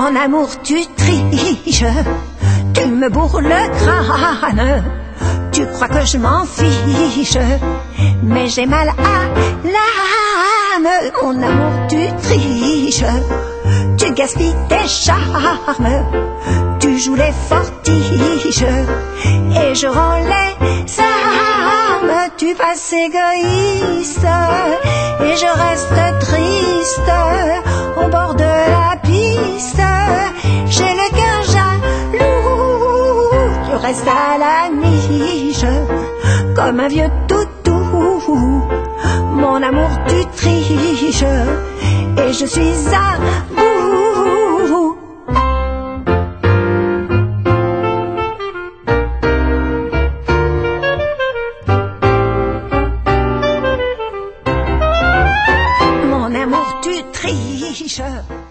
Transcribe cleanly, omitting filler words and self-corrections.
Mon amour, tu triches, tu me bourres le crâne. Tu crois que je m'en fiche, mais j'ai mal à l'âme. Mon amour, tu triches, tu gaspilles tes charmes. Tu joues les fortiches et je rends les armes. Tu passes égoïste et je reste triste au bord de la piste. J'ai le cœur jaloux, tu restes à la niche comme un vieux toutou. Mon amour, tu triches et je suis à bout. Mon amour, tu triches.